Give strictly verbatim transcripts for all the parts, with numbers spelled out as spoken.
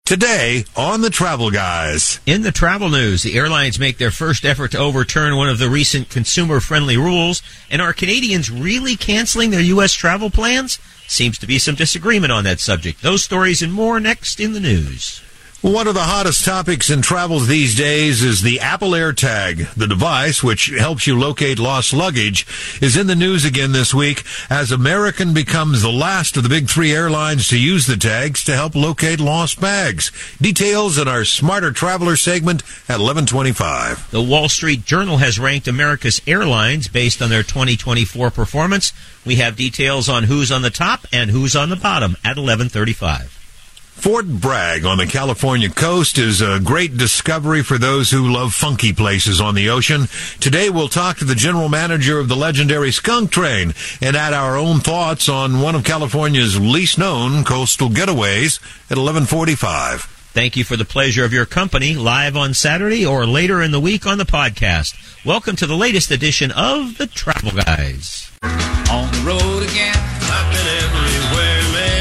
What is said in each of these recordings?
Today on the Travel Guys. In the travel news, the airlines make their first effort to overturn one of the recent consumer-friendly rules. And are Canadians really canceling their U S travel plans? Seems to be some disagreement on that subject. Those stories and more next in the news. One of the hottest topics in travels these days is the Apple AirTag. The device, which helps you locate lost luggage, is in the news again this week as American becomes the last of the big three airlines to use the tags to help locate lost bags. Details in our Smarter Traveler segment at eleven twenty-five. The Wall Street Journal has ranked America's airlines based on their twenty twenty-four performance. We have details on who's on the top and who's on the bottom at eleven thirty-five. Fort Bragg on the California coast is a great discovery for those who love funky places on the ocean. Today we'll talk to the general manager of the legendary Skunk Train and add our own thoughts on one of California's least known coastal getaways at eleven forty-five. Thank you for the pleasure of your company, live on Saturday or later in the week on the podcast. Welcome to the latest edition of the Travel Guys. On the road again, I've been everywhere, man.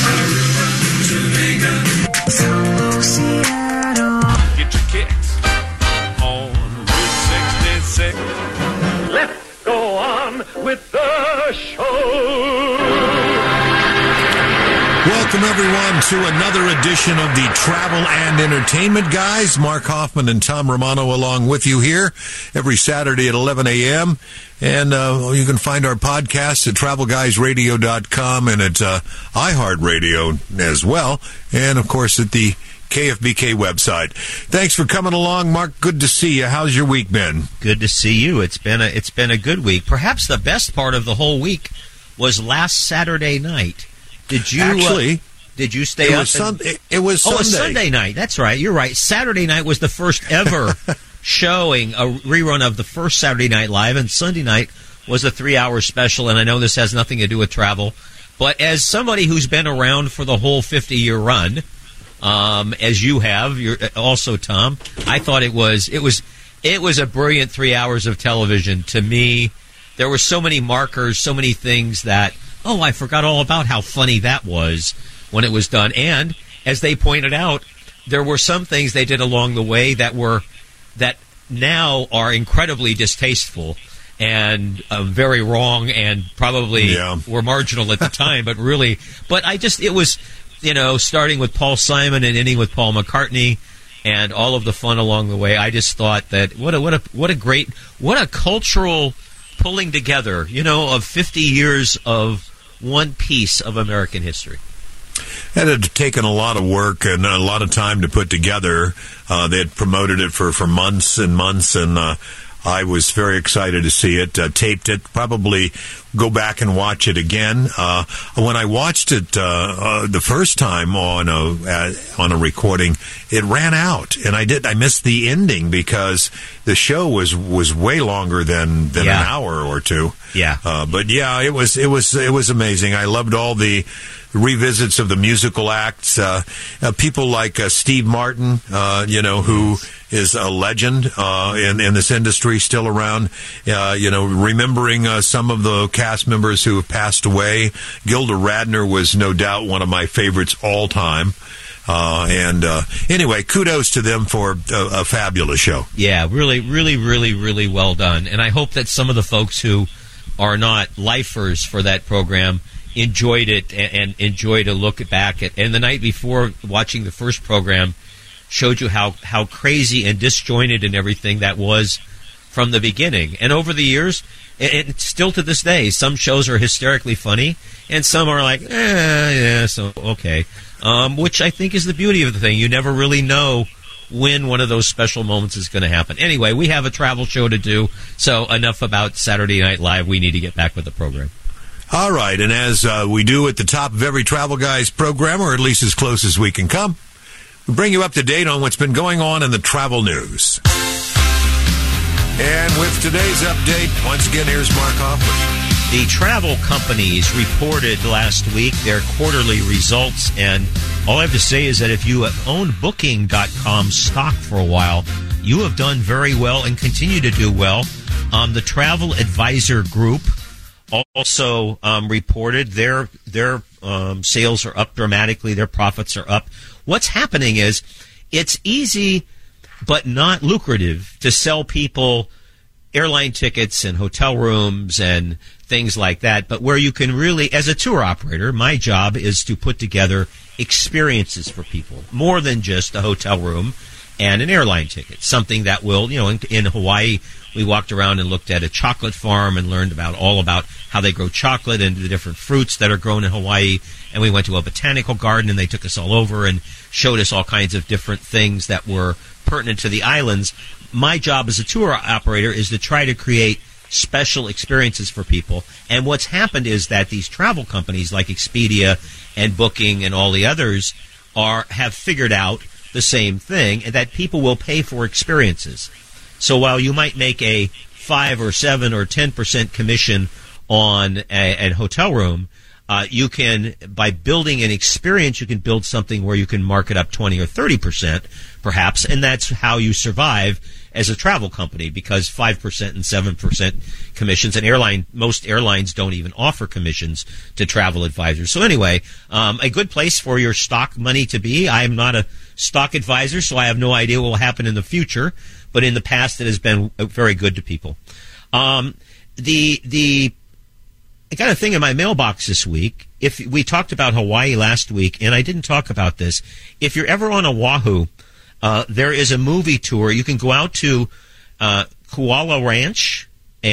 Get your kicks on Route sixty-six. Let's go on with the show. Welcome, everyone, to another edition of the Travel and Entertainment Guys. Mark Hoffman and Tom Romano along with you here every Saturday at eleven a.m. And uh, you can find our podcast at travel guys radio dot com and at uh, iHeartRadio as well. And, of course, at the K F B K website. Thanks for coming along, Mark. Good to see you. How's your week been? Good to see you. It's been a, it's been a good week. Perhaps the best part of the whole week was last Saturday night. Did you Actually, uh, did you stay it up? Was and, sun, it, it was oh, Sunday. it was Sunday night. That's right. You're right. Saturday night was the first ever showing, a rerun of the first Saturday Night Live, and Sunday night was a three-hour special. And I know this has nothing to do with travel, but as somebody who's been around for the whole fifty-year run, um, as you have, you're also Tom, I thought it was it was it was a brilliant three hours of television. To me, there were so many markers, so many things that. Oh, I forgot all about how funny that was when it was done. And as they pointed out, there were some things they did along the way that were that now are incredibly distasteful and uh, very wrong and probably yeah. were marginal at the time. But really, but I just, it was, you know, starting with Paul Simon and ending with Paul McCartney and all of the fun along the way. I just thought that what a, what a, what a great, what a cultural pulling together, you know, of fifty years of one piece of American history. It had taken a lot of work and a lot of time to put together. Uh, they had promoted it for, for months and months, and uh, I was very excited to see it. Uh, taped it. Probably go back and watch it again. Uh, when I watched it uh, uh, the first time on a uh, on a recording, it ran out, and I did. I missed the ending because the show was, was way longer than, than yeah. an hour or two. Yeah. Uh, but yeah, it was it was it was amazing. I loved all the revisits of the musical acts. Uh, uh, people like uh, Steve Martin, uh, you know, who is a legend uh, in in this industry, still around. Uh, you know, remembering uh, some of the cast members who have passed away. Gilda Radner was no doubt one of my favorites all time. Uh, and uh, anyway, kudos to them for a, a fabulous show. Yeah, really, really, really, really well done. And I hope that some of the folks who are not lifers for that program enjoyed it and, and enjoyed a look back at. And the night before, watching the first program showed you how, how crazy and disjointed and everything that was from the beginning. And over the years, and, and still to this day, some shows are hysterically funny, and some are like, eh, yeah, so okay. Um, which I think is the beauty of the thing. You never really know when one of those special moments is going to happen. Anyway, we have a travel show to do, so enough about Saturday Night Live. We need to get back with the program. All right, and as uh, we do at the top of every Travel Guys program, or at least as close as we can come, we bring you up to date on what's been going on in the travel news. And with today's update, once again, here's Mark Hoffman. The travel companies reported last week their quarterly results, and all I have to say is that if you have owned Booking dot com stock for a while, you have done very well and continue to do well. Um, the Travel Advisor Group also um, reported their their um, sales are up dramatically, their profits are up. what's happening is it's easy but not lucrative to sell people airline tickets and hotel rooms and things like that. But where you can really, as a tour operator, my job is to put together experiences for people, more than just a hotel room and an airline ticket. Something that will, you know, in, in Hawaii, we walked around and looked at a chocolate farm and learned about all about how they grow chocolate and the different fruits that are grown in Hawaii. And we went to a botanical garden and they took us all over and showed us all kinds of different things that were pertinent to the islands. My job as a tour operator is to try to create special experiences for people. And what's happened is that these travel companies like Expedia and Booking and all the others are have figured out the same thing, and that people will pay for experiences. So while you might make a five or seven or ten percent commission on a, a hotel room, uh, you can, by building an experience, you can build something where you can mark it up twenty or thirty percent, perhaps, and that's how you survive as a travel company, because five percent and seven percent commissions, and airline, most airlines don't even offer commissions to travel advisors. So anyway, um, a good place for your stock money to be. I'm not a stock advisor, so I have no idea what will happen in the future, but in the past it has been very good to people. Um, the, the, I got a thing in my mailbox this week. If we talked about Hawaii last week, and I didn't talk about this, if you're ever on Oahu, Uh, there is a movie tour. You can go out to uh, Kuala Ranch,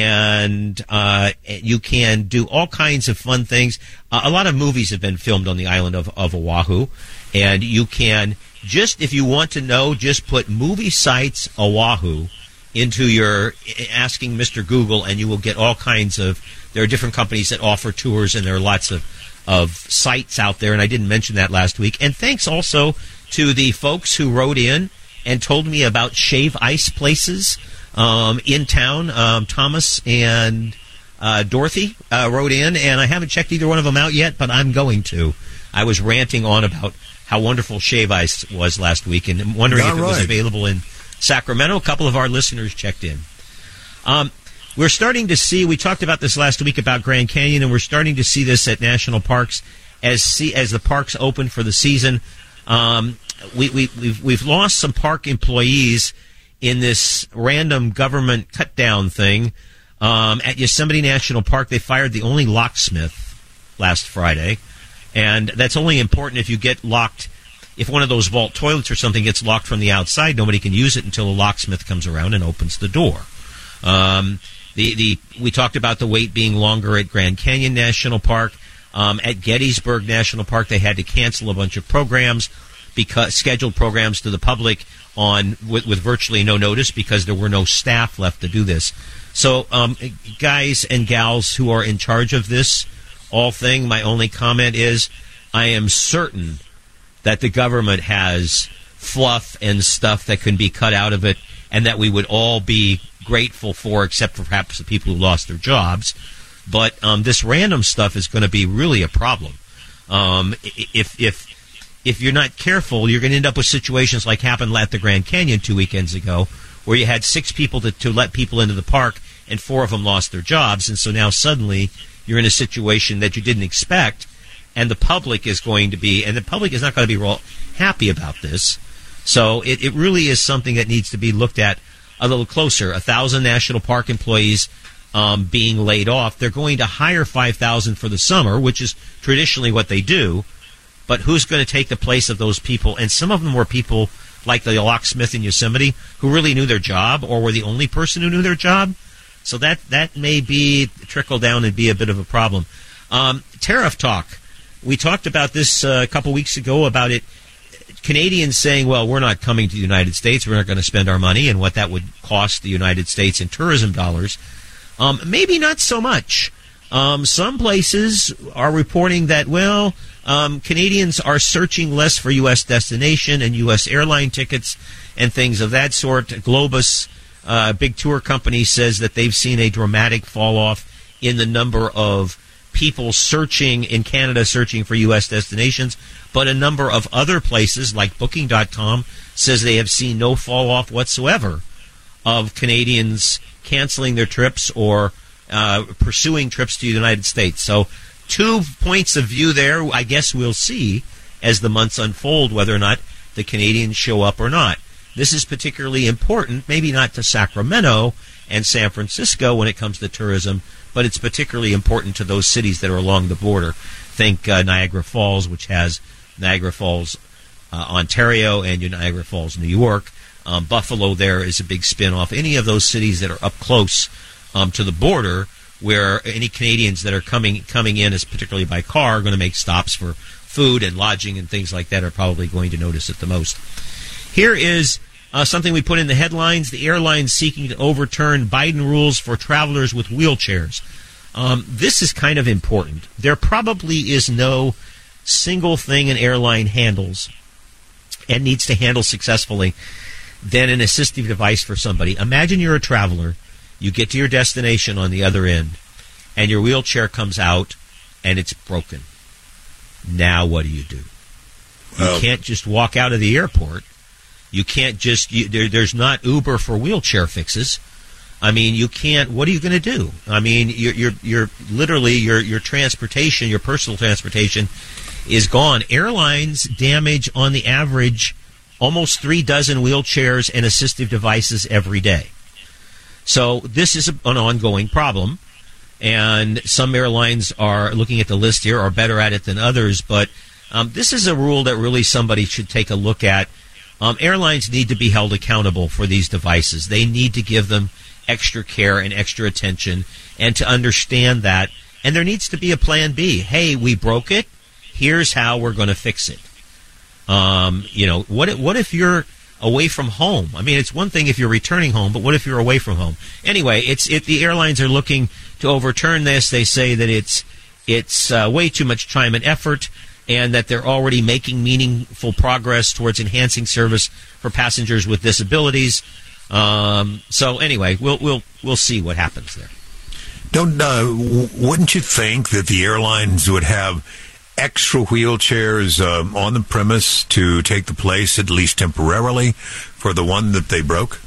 and uh, you can do all kinds of fun things. Uh, a lot of movies have been filmed on the island of, of Oahu, and you can just, if you want to know, just put movie sites Oahu into your asking Mister Google, and you will get all kinds of, there are different companies that offer tours, and there are lots of, of sites out there, and I didn't mention that last week. And thanks also to the folks who wrote in and told me about shave ice places um, in town. Um, Thomas and uh, Dorothy uh, wrote in, and I haven't checked either one of them out yet, but I'm going to. I was ranting on about how wonderful shave ice was last week and wondering All if it right. was available in Sacramento. A couple of our listeners checked in. Um, we're starting to see, we talked about this last week about Grand Canyon, and we're starting to see this at national parks as see, as the parks open for the season. Um, we, we, we've, we've lost some park employees in this random government cut-down thing. Um, at Yosemite National Park, they fired the only locksmith last Friday, and that's only important if you get locked. If one of those vault toilets or something gets locked from the outside, nobody can use it until a locksmith comes around and opens the door. Um, the, the, we talked about the wait being longer at Grand Canyon National Park. Um, at Gettysburg National Park, they had to cancel a bunch of programs, because scheduled programs to the public on with, with virtually no notice, because there were no staff left to do this. So, um, guys and gals who are in charge of this all thing, my only comment is, I am certain that the government has fluff and stuff that can be cut out of it, and that we would all be grateful for, except for perhaps the people who lost their jobs. But um, this random stuff is going to be really a problem. Um, if if if you're not careful, you're going to end up with situations like happened at the Grand Canyon two weekends ago, where you had six people to, to let people into the park, and four of them lost their jobs. And so now suddenly you're in a situation that you didn't expect, and the public is going to be, and the public is not going to be real happy about this. So it, it really is something that needs to be looked at a little closer. A thousand national park employees Um, being laid off. They're going to hire five thousand for the summer, which is traditionally what they do, but who's going to take the place of those people? And some of them were people like the locksmith in Yosemite who really knew their job, or were the only person who knew their job. So that, that may be trickle down and be a bit of a problem. Um, tariff talk. We talked about this uh, a couple weeks ago about it. Canadians saying, well, we're not coming to the United States, we're not going to spend our money, and what that would cost the United States in tourism dollars. Um, maybe not so much. Um, some places are reporting that, well, um, Canadians are searching less for U S destination and U S airline tickets and things of that sort. Globus, a uh, big tour company, says that they've seen a dramatic fall off in the number of people searching in Canada, searching for U S destinations. But a number of other places, like Booking dot com, says they have seen no fall off whatsoever of Canadians canceling their trips or uh, pursuing trips to the United States. So two points of view there. I guess we'll see as the months unfold, whether or not the Canadians show up or not. This is particularly important, maybe not to Sacramento and San Francisco when it comes to tourism, but it's particularly important to those cities that are along the border. Think uh, Niagara Falls, which has Niagara Falls, uh, Ontario, and Niagara Falls, New York. Um, Buffalo there is a big spin-off. Any of those cities that are up close um, to the border, where any Canadians that are coming coming in, as particularly by car, are going to make stops for food and lodging and things like that, are probably going to notice it the most. Here is uh, something we put in the headlines: the airlines seeking to overturn Biden rules for travelers with wheelchairs. Um, this is kind of important. There probably is no single thing an airline handles and needs to handle successfully than an assistive device for somebody. Imagine you're a traveler, you get to your destination on the other end, and your wheelchair comes out and it's broken. Now what do you do? Well, you can't just walk out of the airport. You can't just, you, there, there's not Uber for wheelchair fixes. I mean, you can't, what are you going to do? I mean, you're, you're, you're literally, your, your transportation, your personal transportation is gone. Airlines damage, on the average, almost three dozen wheelchairs and assistive devices every day. So this is a, an ongoing problem, and some airlines are, looking at the list here, are better at it than others, but um, this is a rule that really somebody should take a look at. Um, airlines need to be held accountable for these devices. They need to give them extra care and extra attention, and to understand that. And there needs to be a plan B. Hey, we broke it. Here's how we're going to fix it. Um, you know, what if, what if you're away from home? I mean, it's one thing if you're returning home, but what if you're away from home? Anyway, it's it, the airlines are looking to overturn this. They say that it's it's uh, way too much time and effort, and that they're already making meaningful progress towards enhancing service for passengers with disabilities. Um, so anyway, we'll we'll we'll see what happens there. Don't uh, w- wouldn't you think that the airlines would have extra wheelchairs uh, on the premise to take the place, at least temporarily, for the one that they broke?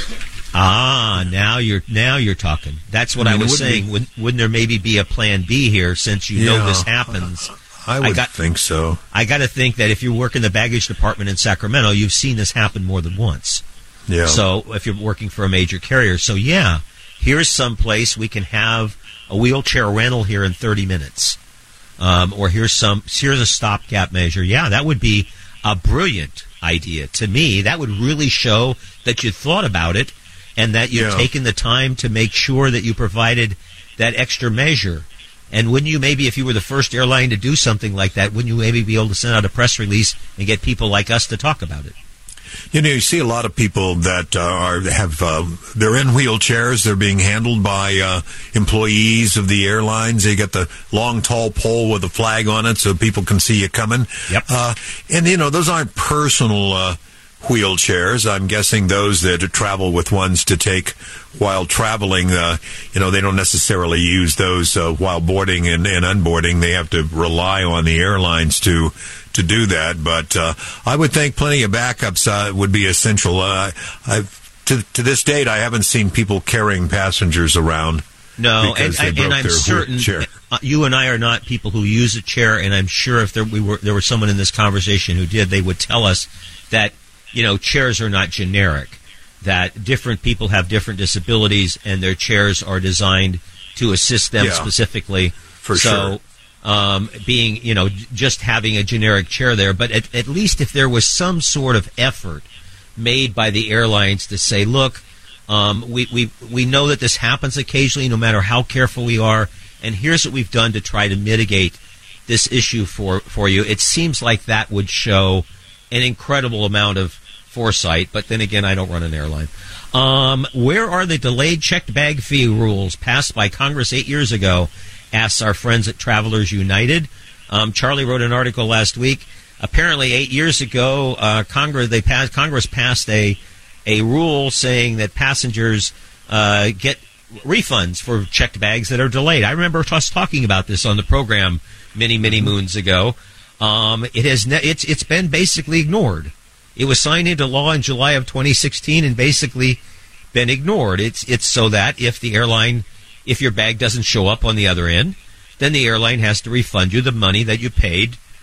Ah, now you're now you're talking. That's what I, mean, I was saying. Be, wouldn't, wouldn't there maybe be a plan B here, since you yeah, know this happens? I would I got, think so. I got to think that if you work in the baggage department in Sacramento, you've seen this happen more than once. Yeah. So if you're working for a major carrier, so yeah, here's some place we can have a wheelchair rental here in thirty minutes. Um, or here's some, here's a stopgap measure. Yeah, that would be a brilliant idea. To me, that would really show that you thought about it and that you've yeah. taken the time to make sure that you provided that extra measure. And wouldn't you maybe, if you were the first airline to do something like that, wouldn't you maybe be able to send out a press release and get people like us to talk about it? You know, you see a lot of people that uh, are have uh, they're in wheelchairs. They're being handled by uh, employees of the airlines. They get the long, tall pole with a flag on it so people can see you coming. Yep. Uh, and you know, those aren't personal uh, wheelchairs. I'm guessing those that travel with ones to take while traveling. Uh, you know, they don't necessarily use those uh, while boarding and, and unboarding. They have to rely on the airlines to. to do that, but uh, I would think plenty of backups uh, would be essential. Uh, I've, to, to this date, I haven't seen people carrying passengers around. No, and, I, and I'm certain uh, you and I are not people who use a chair, and I'm sure if there, we were, there was someone in this conversation who did, they would tell us that, you know, chairs are not generic, that different people have different disabilities, and their chairs are designed to assist them yeah, specifically. For so, sure. Um, being, you know, just having a generic chair there. But at, at least if there was some sort of effort made by the airlines to say, look, um, we, we, we know that this happens occasionally, no matter how careful we are, and here's what we've done to try to mitigate this issue for, for you. It seems like that would show an incredible amount of foresight, but then again, I don't run an airline. Um, where are the delayed checked bag fee rules passed by Congress eight years ago? Asks our friends at Travelers United. Um, Charlie wrote an article last week. Apparently, eight years ago, uh, Congress they passed Congress passed a a rule saying that passengers uh, get refunds for checked bags that are delayed. I remember us talking about this on the program many many moons ago. Um, it has ne- it's it's been basically ignored. It was signed into law in July of twenty sixteen and basically been ignored. It's it's so that if the airline If your bag doesn't show up on the other end, then the airline has to refund you the money that you paid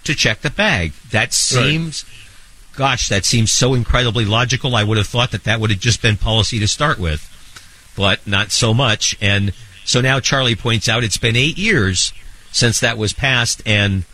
to check the bag. That seems, right. gosh, that seems so incredibly logical. I would have thought that that would have just been policy to start with, but not so much. And so now Charlie points out it's been eight years since that was passed, and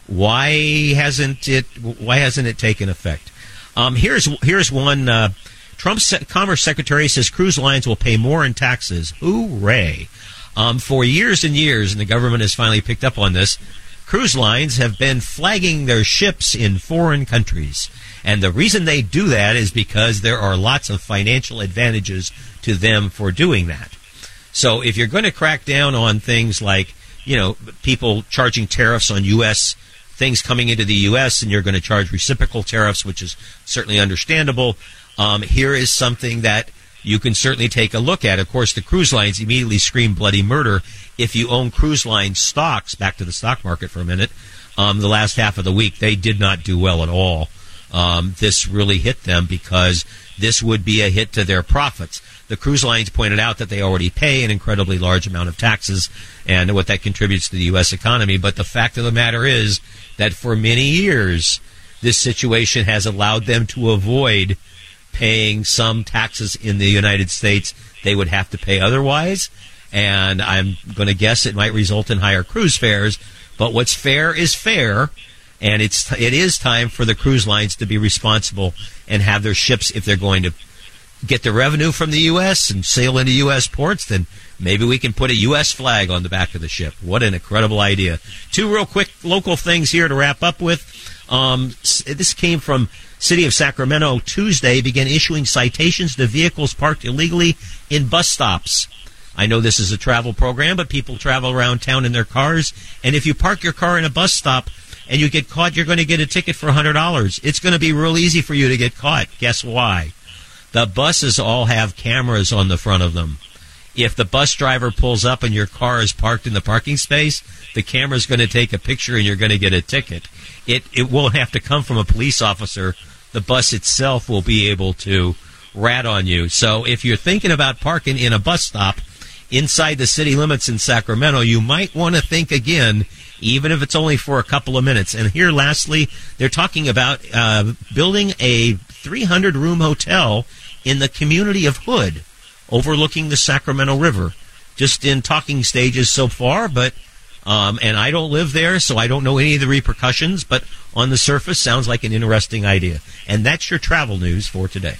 why hasn't it? Why hasn't it taken effect? Um, here's here's one. Uh, Trump's Commerce Secretary says cruise lines will pay more in taxes. Hooray! Um, for years and years, and the government has finally picked up on this, cruise lines have been flagging their ships in foreign countries. And the reason they do that is because there are lots of financial advantages to them for doing that. So if you're going to crack down on things like, you know, people charging tariffs on U S things coming into the U S, and you're going to charge reciprocal tariffs, which is certainly understandable, um, here is something that you can certainly take a look at. Of course, the cruise lines immediately scream bloody murder. If you own cruise line stocks, back to the stock market for a minute, um, the last half of the week, they did not do well at all. Um, this really hit them because this would be a hit to their profits. The cruise lines pointed out that they already pay an incredibly large amount of taxes and what that contributes to the U S economy. But the fact of the matter is that for many years, this situation has allowed them to avoid paying some taxes in the United States they would have to pay otherwise. And I'm going to guess it might result in higher cruise fares. But what's fair is fair. And it's it is time for the cruise lines to be responsible and have their ships, if they're going to get the revenue from the U S and sail into U S ports, then maybe we can put a U S flag on the back of the ship. What an incredible idea. Two real quick local things here to wrap up with. Um, this came from City of Sacramento. Tuesday began issuing citations to vehicles parked illegally in bus stops. I know this is a travel program, but people travel around town in their cars, and if you park your car in a bus stop and you get caught, you're going to get a ticket for one hundred dollars. It's going to be real easy for you to get caught. Guess why? The buses all have cameras on the front of them. If the bus driver pulls up and your car is parked in the parking space, the camera's going to take a picture and you're going to get a ticket. It it won't have to come from a police officer. The bus itself will be able to rat on you. So if you're thinking about parking in a bus stop inside the city limits in Sacramento, you might want to think again, even if it's only for a couple of minutes. And here, lastly, they're talking about uh, building a three hundred room hotel in the community of Hood, overlooking the Sacramento River. Just in talking stages so far, but um, and I don't live there, so I don't know any of the repercussions, but on the surface, sounds like an interesting idea. And that's your travel news for today.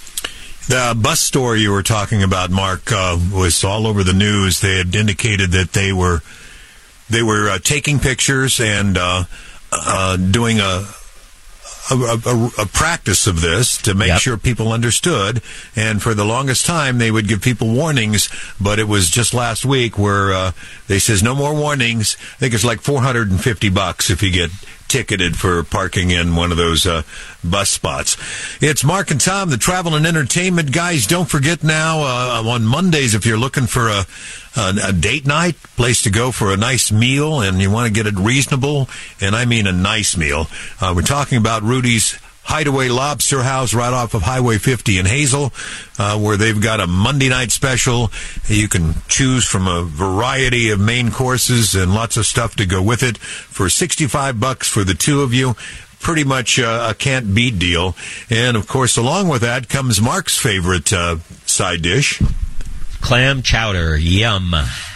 The bus story you were talking about, Mark, uh, was all over the news. They had indicated that they were they were uh, taking pictures and uh, uh, doing a A, a, a practice of this to make yep. sure people understood, and for the longest time they would give people warnings, but it was just last week where uh, they says no more warnings. I think it's like four hundred fifty bucks if you get ticketed for parking in one of those uh, bus spots. It's Mark and Tom, the travel and entertainment guys. Don't forget now uh, on Mondays, if you're looking for a, a, a date night, place to go for a nice meal, and you want to get it reasonable, and I mean a nice meal. Uh, we're talking about Rudy's Hideaway Lobster House right off of Highway fifty in Hazel, uh, where they've got a Monday night special. You can choose from a variety of main courses and lots of stuff to go with it for sixty-five bucks for the two of you. Pretty much uh, a can't-beat deal. And, of course, along with that comes Mark's favorite uh, side dish. Clam chowder. Yum.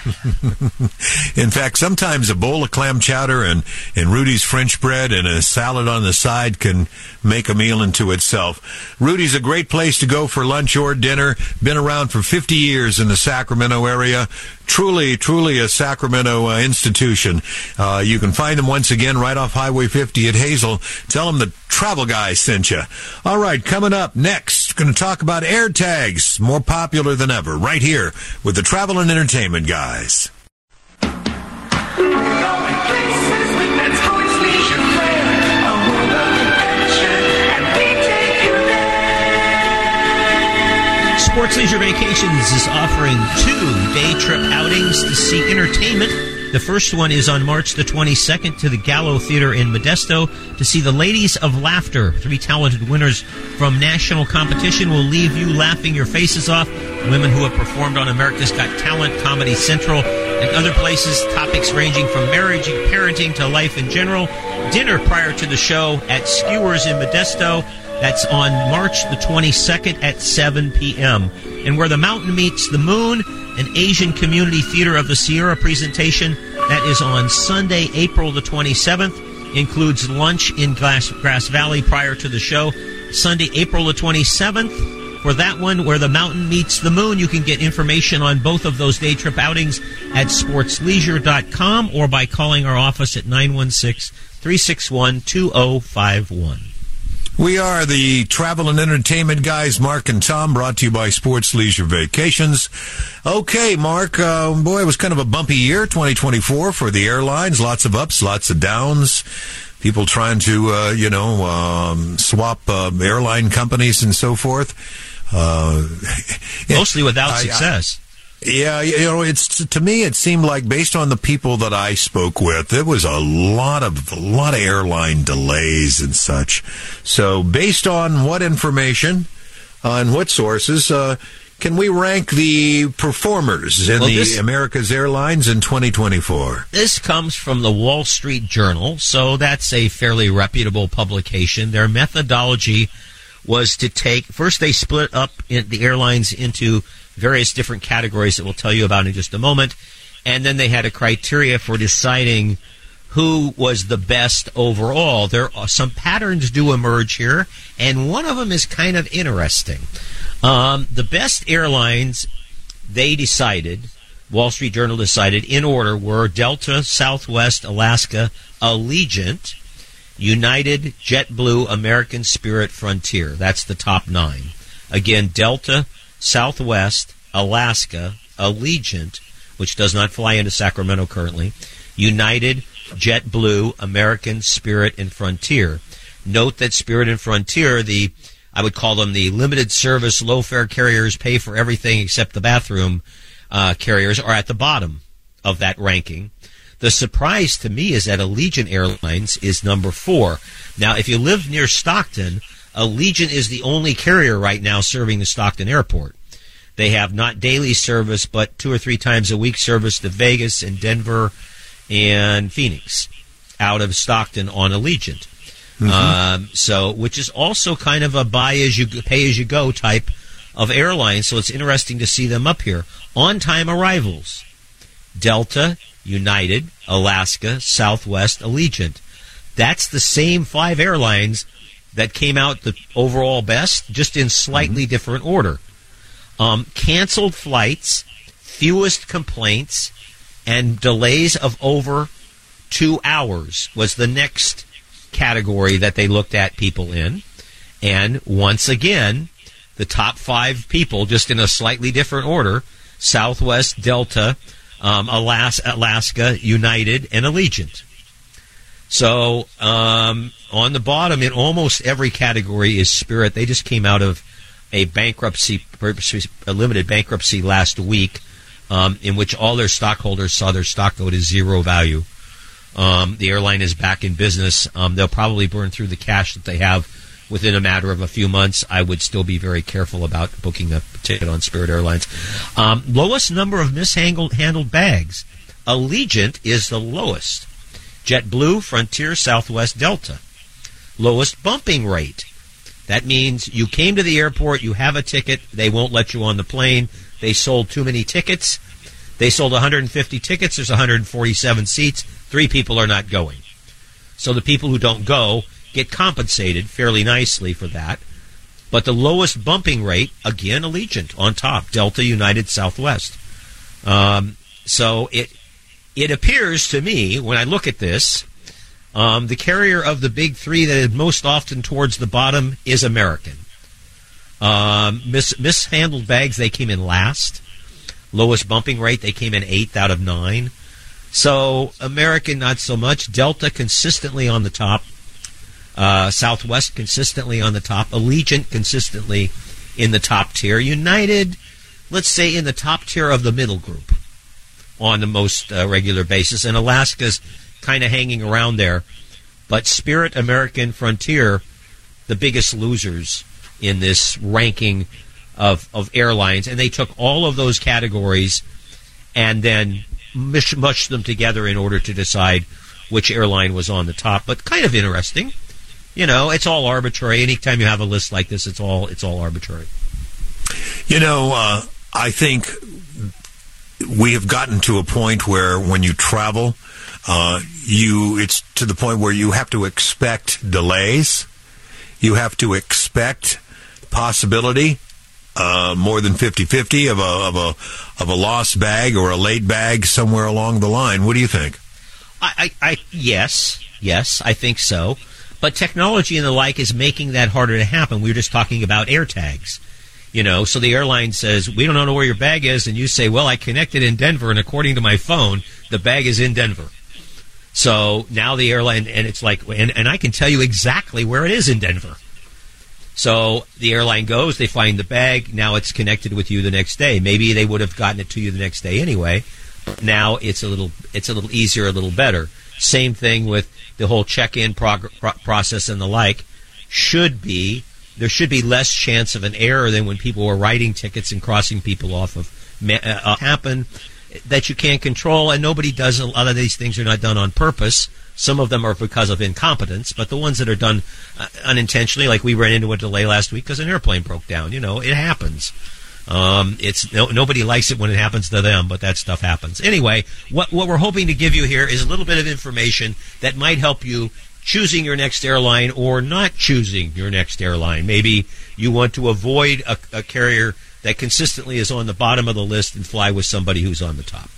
In fact, sometimes a bowl of clam chowder and, and Rudy's French bread and a salad on the side can make a meal into itself. Rudy's a great place to go for lunch or dinner. Been around for fifty years in the Sacramento area. Truly, truly a Sacramento uh, institution. Uh, you can find them once again right off Highway fifty at Hazel. Tell them the travel guy sent you. All right, coming up next, going to talk about AirTags, more popular than ever, right here with the travel and entertainment guys. Sports Leisure Vacations is offering two day trip outings to see entertainment. The first one is on March the twenty-second to the Gallo Theater in Modesto to see the Ladies of Laughter. Three talented winners from national competition will leave you laughing your faces off. Women who have performed on America's Got Talent, Comedy Central, And other places, topics ranging from marriage and parenting to life in general. Dinner prior to the show at Skewers in Modesto. That's on March the twenty-second at seven p.m. And Where the Mountain Meets the Moon, an Asian Community Theater of the Sierra presentation. That is on Sunday, April the twenty-seventh. Includes lunch in Grass, Grass Valley prior to the show. Sunday, April the twenty-seventh. For that one, Where the Mountain Meets the Moon, you can get information on both of those day trip outings at sports leisure dot com or by calling our office at nine one six, three six one, two zero five one. We are the travel and entertainment guys, Mark and Tom, brought to you by Sports Leisure Vacations. Okay, Mark, uh, boy, it was kind of a bumpy year, twenty twenty-four, for the airlines. Lots of ups, lots of downs. People trying to, uh, you know, um, swap uh, airline companies and so forth. Uh, Mostly without I, success. I, Yeah, you know, it's to me it seemed like, based on the people that I spoke with, there was a lot of a lot of airline delays and such. So, based on what information, uh, and what sources, uh, can we rank the performers in well, the this, America's Airlines in twenty twenty-four? This comes from the Wall Street Journal, so that's a fairly reputable publication. Their methodology was to take, first they split up in the airlines into various different categories that we'll tell you about in just a moment, and then they had a criteria for deciding who was the best overall. There are some patterns do emerge here, and one of them is kind of interesting. Um, the best airlines, they decided, Wall Street Journal decided, in order, were Delta, Southwest, Alaska, Allegiant, United, JetBlue, American, Spirit, Frontier. That's the top nine. Again, Delta, Southwest, Alaska, Allegiant, which does not fly into Sacramento currently, United, JetBlue, American, Spirit, and Frontier. Note that Spirit and Frontier, the I would call them the limited service, low-fare carriers, pay for everything except the bathroom uh, carriers, are at the bottom of that ranking. The surprise to me is that Allegiant Airlines is number four. Now, if you live near Stockton, Allegiant is the only carrier right now serving the Stockton airport. They have not daily service, but two or three times a week service to Vegas and Denver and Phoenix out of Stockton on Allegiant. Mm-hmm. Um, so, which is also kind of a buy as you pay as you go type of airline. So it's interesting to see them up here. On-time arrivals: Delta, United, Alaska, Southwest, Allegiant. That's the same five airlines that came out the overall best, just in slightly mm-hmm. different order. Um, canceled flights, fewest complaints, and delays of over two hours was the next category that they looked at people in. And once again, the top five people, just in a slightly different order: Southwest, Delta, um, Alaska, Alaska, United, and Allegiant. So um, on the bottom in almost every category is Spirit. They just came out of a bankruptcy, a limited bankruptcy last week, um, in which all their stockholders saw their stock go to zero value. Um, the airline is back in business. Um, they'll probably burn through the cash that they have within a matter of a few months. I would still be very careful about booking a ticket on Spirit Airlines. Um, lowest number of mishandled handled bags: Allegiant is the lowest. JetBlue, Frontier, Southwest, Delta. Lowest bumping rate. That means you came to the airport, you have a ticket, they won't let you on the plane. They sold too many tickets. They sold one hundred fifty tickets. There's one hundred forty-seven seats. Three people are not going. So the people who don't go get compensated fairly nicely for that. But the lowest bumping rate, again, Allegiant on top. Delta, United, Southwest. Um, so it it appears to me, when I look at this, um, the carrier of the big three that is most often towards the bottom is American. Um, mis- mishandled bags, they came in last. Lowest bumping rate, they came in eighth out of nine. So American, not so much. Delta consistently on the top. Uh, Southwest consistently on the top. Allegiant consistently in the top tier. United, let's say in the top tier of the middle group on the most uh, regular basis. And Alaska's kind of hanging around there. But Spirit, American, Frontier, the biggest losers in this ranking of, of airlines. And they took all of those categories and then mush, mush them together in order to decide which airline was on the top. But kind of interesting. You know, it's all arbitrary. Anytime you have a list like this, it's all it's all arbitrary. You know, uh, I think we have gotten to a point where when you travel, uh, you it's to the point where you have to expect delays. You have to expect possibility, uh, more than fifty-fifty of a of a of a lost bag or a late bag somewhere along the line. What do you think? I, I, I yes, yes, I think so. But technology and the like is making that harder to happen. We were just talking about AirTags. You know, so the airline says, we don't know where your bag is, and you say, well, I connected in Denver, and according to my phone, the bag is in Denver. So now the airline, and it's like, and, and I can tell you exactly where it is in Denver. So the airline goes, they find the bag, now it's connected with you the next day. Maybe they would have gotten it to you the next day anyway. Now it's a little, it's a little easier, a little better. Same thing with the whole check-in prog- pro- process and the like. Should be, there should be less chance of an error than when people were writing tickets and crossing people off of uh, happen that you can't control, and nobody does. A lot of these things are not done on purpose. Some of them are because of incompetence, but the ones that are done uh, unintentionally, like we ran into a delay last week because an airplane broke down. You know, it happens. Um, it's no, nobody likes it when it happens to them, but that stuff happens. Anyway, what what we're hoping to give you here is a little bit of information that might help you choosing your next airline or not choosing your next airline. Maybe you want to avoid a, a carrier that consistently is on the bottom of the list and fly with somebody who's on the top.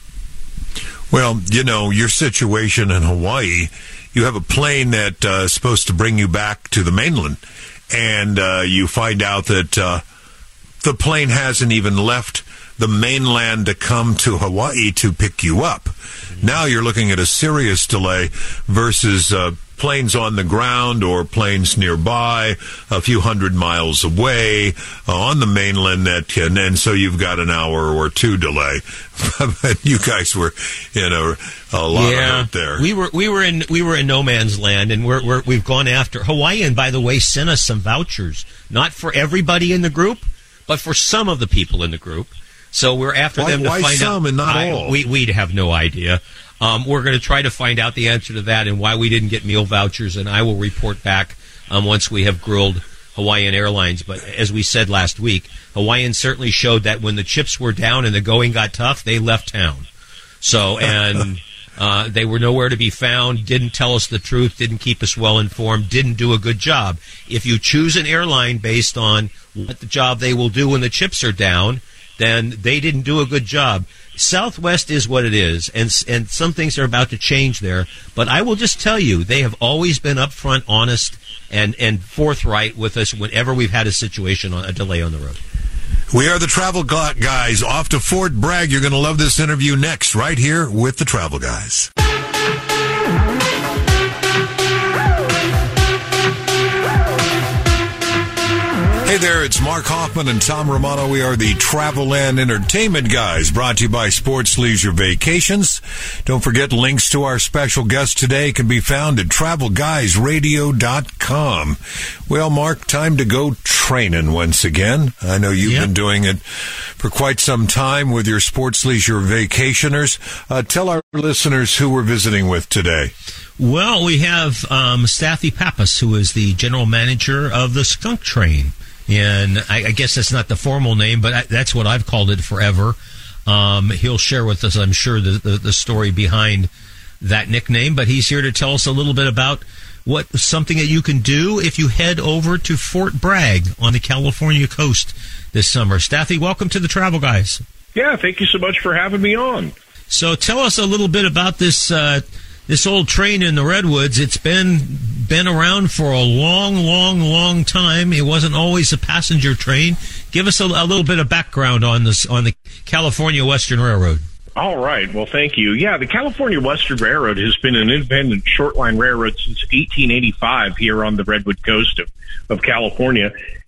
Well, you know, your situation in Hawaii, you have a plane that uh, is supposed to bring you back to the mainland, and uh, you find out that uh, the plane hasn't even left the mainland to come to Hawaii to pick you up. Now you're looking at a serious delay versus uh, planes on the ground or planes nearby, a few hundred miles away uh, on the mainland, that can, and so you've got an hour or two delay. But you guys were in a, a lot yeah, of hurt there. We were we were in we were in no man's land, and we're, we're we've gone after Hawaii. And by the way, sent us some vouchers, not for everybody in the group, but for some of the people in the group. So we're after why, them to why find some out. and not I, all? We we'd have no idea. Um, we're going to try to find out the answer to that and why we didn't get meal vouchers, and I will report back um, once we have grilled Hawaiian Airlines. But as we said last week, Hawaiian certainly showed that when the chips were down and the going got tough, they left town. So, and uh, they were nowhere to be found, didn't tell us the truth, didn't keep us well informed, didn't do a good job. If you choose an airline based on what the job they will do when the chips are down, then they didn't do a good job. Southwest is what it is, and and some things are about to change there. But I will just tell you, they have always been upfront, honest, and, and forthright with us whenever we've had a situation on a delay on the road. We are the Travel Guys. Off to Fort Bragg. You're going to love this interview next, right here with the Travel Guys. Hey there, it's Mark Hoffman and Tom Romano. We are the Travel and Entertainment Guys, brought to you by Sports Leisure Vacations. Don't forget, links to our special guest today can be found at travel guys radio dot com. Well, Mark, time to go training once again. I know you've yep. been doing it for quite some time with your Sports Leisure Vacationers. Uh, tell our listeners who we're visiting with today. Well, we have um, Staffy Pappas, who is the general manager of the Skunk Train. And I, I guess that's not the formal name, but I, that's what I've called it forever. Um, he'll share with us, I'm sure, the, the, the story behind that nickname. But he's here to tell us a little bit about what something that you can do if you head over to Fort Bragg on the California coast this summer. Staffy, welcome to the Travel Guys. Yeah, thank you so much for having me on. So tell us a little bit about this uh, this old train in the Redwoods. It's been been around for a long, long, long time. It wasn't always a passenger train. Give us a, a little bit of background on this on the California Western Railroad. All right. Well, thank you. Yeah, the California Western Railroad has been an independent short line railroad since eighteen eighty-five here on the Redwood coast of, of California.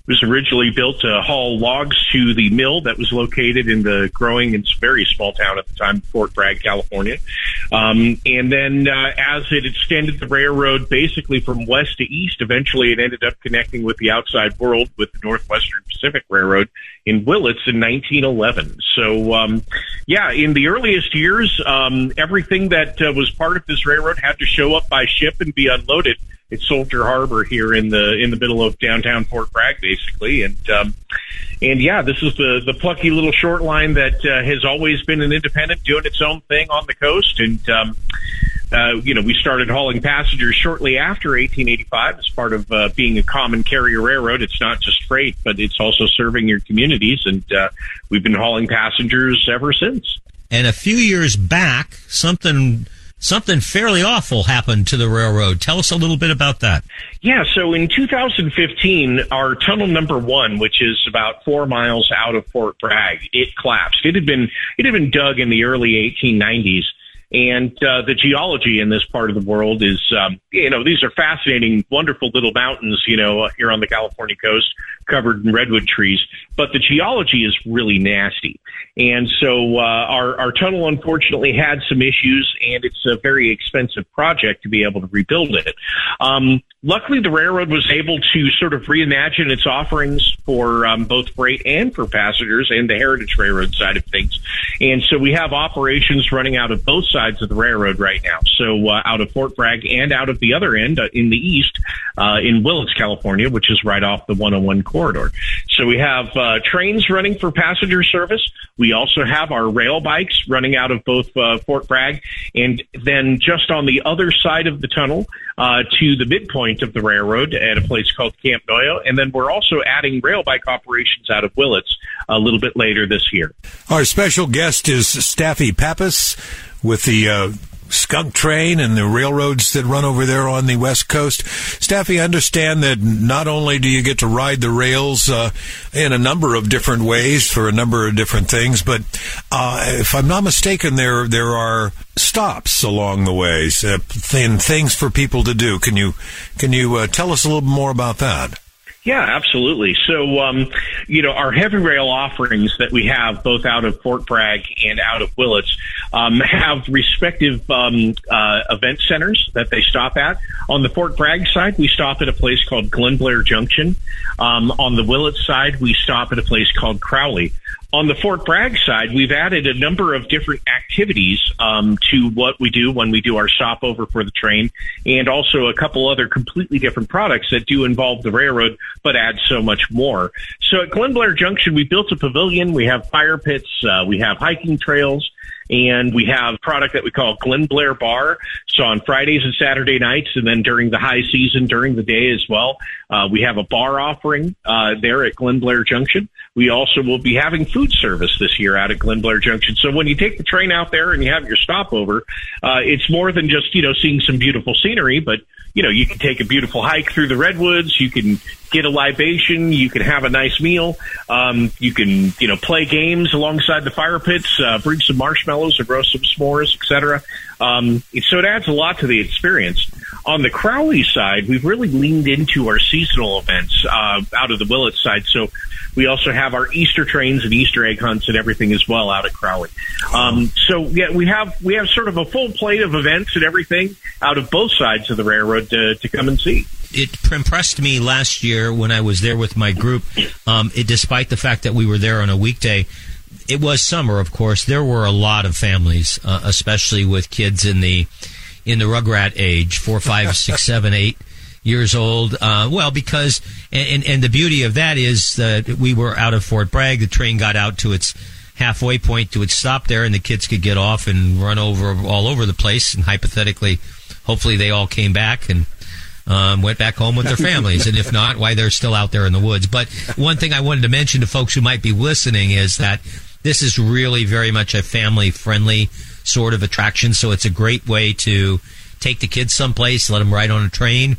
It was originally built to haul logs to the mill that was located in the growing and very small town at the time, Fort Bragg, California. Um, and then uh, as it extended the railroad basically from west to east, eventually it ended up connecting with the outside world with the Northwestern Pacific Railroad in Willits in nineteen eleven. So, um, yeah, in the earliest years, um, everything that uh, was part of this railroad had to show up by ship and be unloaded at Soldier Harbor here in the in the middle of downtown Fort Bragg, basically. And um, and yeah, this is the the plucky little short line that uh, has always been an independent, doing its own thing on the coast. And um, uh, you know, we started hauling passengers shortly after eighteen eighty-five as part of uh, being a common carrier railroad. It's not just freight, but it's also serving your communities, and uh, we've been hauling passengers ever since. And a few years back, something something fairly awful happened to the railroad. Tell us a little bit about that. Yeah, so in two thousand fifteen, our tunnel number one, which is about four miles out of Fort Bragg, it collapsed. It had been it had been dug in the early eighteen nineties. And uh, the geology in this part of the world is, um, you know, these are fascinating, wonderful little mountains, you know, here on the California coast, covered in redwood trees. But the geology is really nasty. And so uh, our, our tunnel, unfortunately, had some issues, and it's a very expensive project to be able to rebuild it. Um, luckily, the railroad was able to sort of reimagine its offerings for um, both freight and for passengers and the Heritage Railroad side of things. And so we have operations running out of both sides of the railroad right now. So uh, out of Fort Bragg and out of the other end uh, in the east uh, in Willits, California, which is right off the one oh one corridor. So we have uh, trains running for passenger service. We also have our rail bikes running out of both uh, Fort Bragg and then just on the other side of the tunnel uh, to the midpoint of the railroad at a place called Camp Noyo. And then we're also adding rail bike operations out of Willits a little bit later this year. Our special guest is Staffy Pappas with the uh, skunk train and the railroads that run over there on the West Coast. Staffy, I understand that not only do you get to ride the rails uh, in a number of different ways for a number of different things, but uh, if I'm not mistaken, there there are stops along the ways uh, and things for people to do. Can you can you uh, tell us a little more about that? Yeah, absolutely. So, um, you know, our heavy rail offerings that we have both out of Fort Bragg and out of Willits um, have respective um, uh, event centers that they stop at. On the Fort Bragg side, we stop at a place called Glen Blair Junction. Um, on the Willits side, we stop at a place called Crowley. On the Fort Bragg side, we've added a number of different activities um, to what we do when we do our stopover for the train, and also a couple other completely different products that do involve the railroad but add so much more. So at Glen Blair Junction, we built a pavilion. We have fire pits. Uh, we have hiking trails. And we have a product that we call Glen Blair Bar. So on Fridays and Saturday nights, and then during the high season, during the day as well, uh, we have a bar offering uh, there at Glen Blair Junction. We also will be having food service this year out at Glen Blair Junction. So when you take the train out there and you have your stopover, uh, it's more than just, you know, seeing some beautiful scenery, but you know, you can take a beautiful hike through the redwoods. You can get a libation. You can have a nice meal. Um, you can, you know, play games alongside the fire pits, uh, bring some marshmallows or grow some s'mores, et cetera. Um, so it adds a lot to the experience. On the Crowley side, we've really leaned into our seasonal events uh, out of the Willits side. So we also have our Easter trains and Easter egg hunts and everything as well out at Crowley. Um, so yeah, we have we have sort of a full plate of events and everything out of both sides of the railroad to, to come and see. It impressed me last year when I was there with my group. Um, it, despite the fact that we were there on a weekday, it was summer, of course. There were a lot of families, uh, especially with kids in the in the Rugrat age, four, five, six, seven, eight years old. Uh, well, because and and the beauty of that is that we were out of Fort Bragg. The train got out to its halfway point to its stop there, and the kids could get off and run over all over the place. And hypothetically, hopefully, they all came back and um, went back home with their families. And if not, why they're still out there in the woods. But one thing I wanted to mention to folks who might be listening is that this is really very much a family-friendly sort of attraction, so it's a great way to take the kids someplace, let them ride on a train,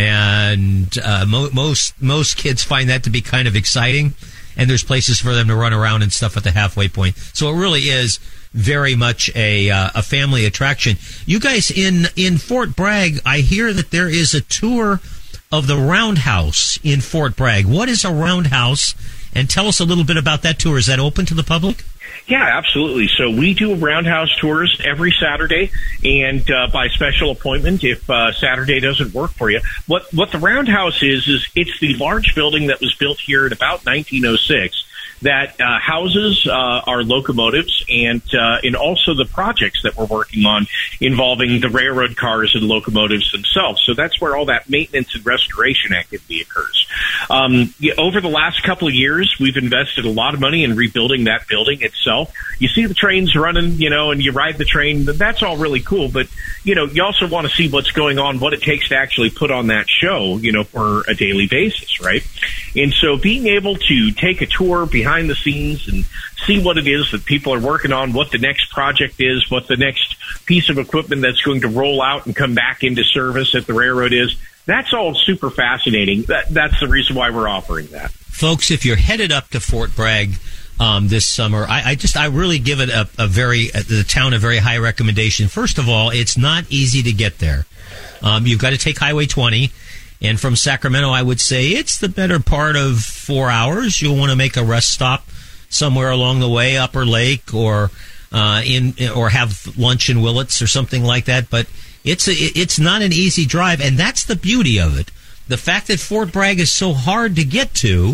and uh, mo- most most kids find that to be kind of exciting, and there's places for them to run around and stuff at the halfway point. So it really is very much a uh, a family attraction. You guys in in Fort Bragg, I hear that there is a tour of the Roundhouse in Fort Bragg. What is a Roundhouse? And tell us a little bit about that tour. Is that open to the public? Yeah, absolutely. So we do Roundhouse tours every Saturday, and uh, by special appointment if uh, Saturday doesn't work for you. What what the Roundhouse is, is it's the large building that was built here in about nineteen oh six that uh, houses uh, our locomotives and uh, and also the projects that we're working on involving the railroad cars and locomotives themselves. So that's where all that maintenance and restoration activity occurs. Um, yeah, over the last couple of years, we've invested a lot of money in rebuilding that building itself. You see the trains running, you know, and you ride the train. That's all really cool. But, you know, you also want to see what's going on, what it takes to actually put on that show, you know, for a daily basis, right? And so being able to take a tour behind the scenes and see what it is that people are working on, what the next project is, what the next piece of equipment that's going to roll out and come back into service at the railroad is, that's all super fascinating. That, that's the reason why we're offering that. Folks, if you're headed up to Fort Bragg um, this summer, I, I just I really give it a, a very uh, the town a very high recommendation. First of all, it's not easy to get there. Um, you've got to take Highway twenty. And from Sacramento, I would say it's the better part of four hours. You'll want to make a rest stop somewhere along the way, Upper Lake, or uh, in or have lunch in Willits or something like that. But it's a, it's not an easy drive, and that's the beauty of it. The fact that Fort Bragg is so hard to get to,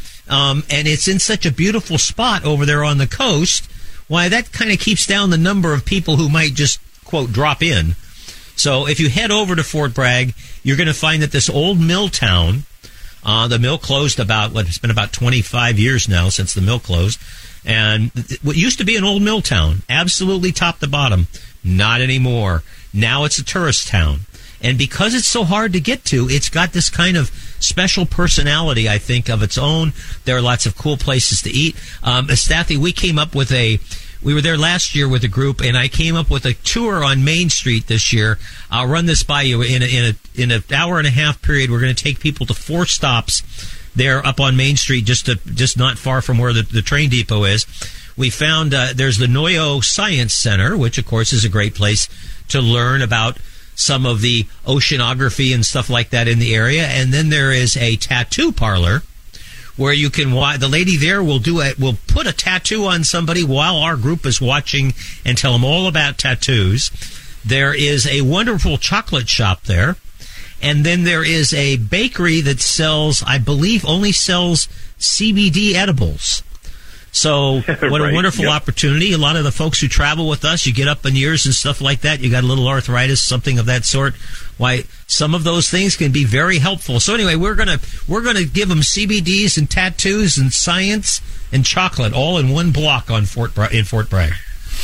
um, and it's in such a beautiful spot over there on the coast, why that kind of keeps down the number of people who might just, quote, drop in. So if you head over to Fort Bragg, you're going to find that this old mill town, uh, the mill closed about, what, it's been about twenty-five years now since the mill closed, and what used to be an old mill town, absolutely top to bottom, not anymore. Now it's a tourist town. And because it's so hard to get to, it's got this kind of special personality, I think, of its own. There are lots of cool places to eat. Um, Stathy, we came up with a... We were there last year with a group, and I came up with a tour on Main Street this year. I'll run this by you in a, in a in an hour and a half period. We're going to take people to four stops there up on Main Street, just to, just not far from where the, the train depot is. We found uh, there's the Noyo Science Center, which of course is a great place to learn about some of the oceanography and stuff like that in the area. And then there is a tattoo parlor, where you can watch. The lady there will do it. Will put a tattoo on somebody while our group is watching and tell them all about tattoos. There is a wonderful chocolate shop there, and then there is a bakery that sells, I believe, only sells C B D edibles. So what right. a wonderful yep. opportunity. A lot of the folks who travel with us, you get up in years and stuff like that, you got a little arthritis, something of that sort. Why, some of those things can be very helpful. So anyway, we're going to we're going to give them C B Ds and tattoos and science and chocolate all in one block on Fort Bra- in Fort Bragg.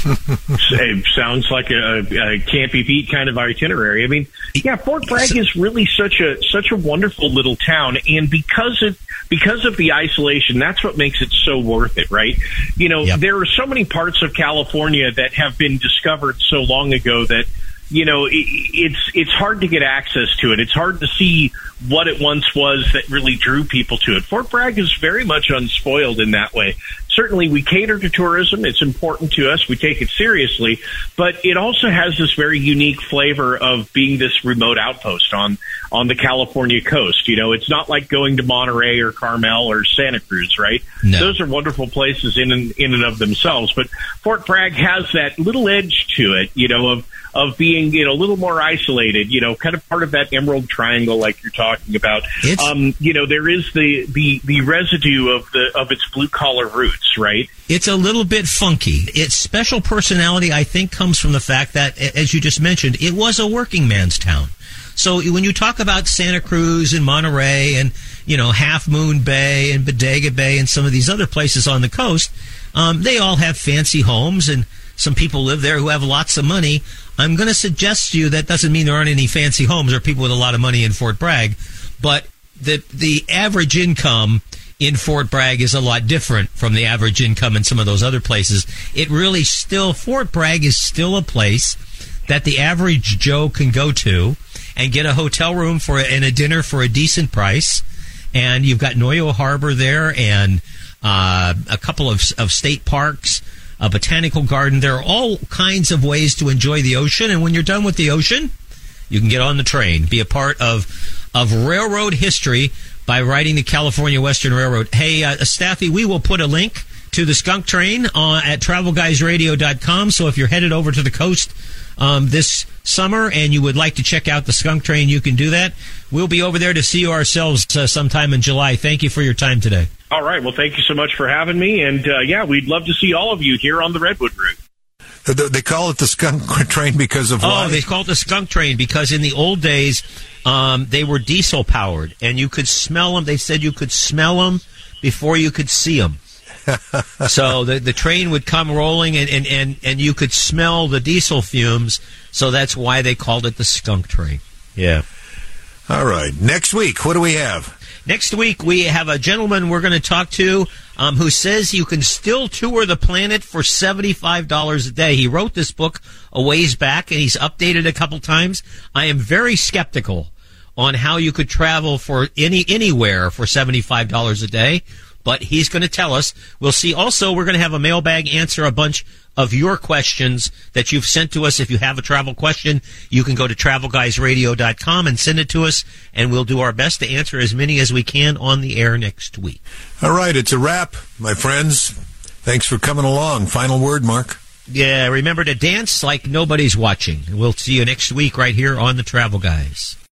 It sounds like a, a can't be beat kind of itinerary. I mean, yeah, Fort Bragg is really such a such a wonderful little town, and because of because of the isolation, that's what makes it so worth it, right? You know, yep. there are so many parts of California that have been discovered so long ago that, you know, it, it's it's hard to get access to it. It's hard to see what it once was that really drew people to it. Fort Bragg is very much unspoiled in that way. Certainly, we cater to tourism. It's important to us. We take it seriously. But it also has this very unique flavor of being this remote outpost on, on the California coast. You know, it's not like going to Monterey or Carmel or Santa Cruz, right? No. Those are wonderful places in and, in and of themselves. But Fort Bragg has that little edge to it, you know, of of being, you know, a little more isolated, you know, kind of part of that Emerald Triangle like you're talking about. Um, you know, there is the, the, the residue of the of its blue-collar roots, right? It's a little bit funky. Its special personality, I think, comes from the fact that, as you just mentioned, it was a working man's town. So when you talk about Santa Cruz and Monterey and, you know, Half Moon Bay and Bodega Bay and some of these other places on the coast, um, they all have fancy homes, and some people live there who have lots of money. I'm going to suggest to you that doesn't mean there aren't any fancy homes or people with a lot of money in Fort Bragg, but the the average income in Fort Bragg is a lot different from the average income in some of those other places. It really still, Fort Bragg is still a place that the average Joe can go to and get a hotel room for and a dinner for a decent price. And you've got Noyo Harbor there and uh, a couple of, of state parks, a botanical garden. There are all kinds of ways to enjoy the ocean. And when you're done with the ocean, you can get on the train, be a part of of railroad history by riding the California Western Railroad. Hey, uh, Staffy, we will put a link to the Skunk Train uh, at travel guys radio dot com. So if you're headed over to the coast um, this summer and you would like to check out the Skunk Train, you can do that. We'll be over there to see you ourselves uh, sometime in July. Thank you for your time today. All right. Well, thank you so much for having me. And, uh, yeah, we'd love to see all of you here on the Redwood Route. They call it the Skunk Train because of why? Oh, they call it the Skunk Train because in the old days, um, they were diesel powered, and you could smell them. They said you could smell them before you could see them. So the the train would come rolling, and, and, and, and you could smell the diesel fumes. So that's why they called it the Skunk Train. Yeah. All right. Next week, what do we have? Next week, we have a gentleman we're going to talk to um, who says you can still tour the planet for seventy-five dollars a day. He wrote this book a ways back, and he's updated a couple times. I am very skeptical on how you could travel for any anywhere for seventy-five dollars a day, but he's going to tell us. We'll see. Also, we're going to have a mailbag answer a bunch of your questions that you've sent to us. If you have a travel question, you can go to travel guys radio dot com and send it to us, and we'll do our best to answer as many as we can on the air next week. All right, it's a wrap, my friends. Thanks for coming along. Final word, Mark. Yeah, remember to dance like nobody's watching. We'll see you next week right here on the Travel Guys.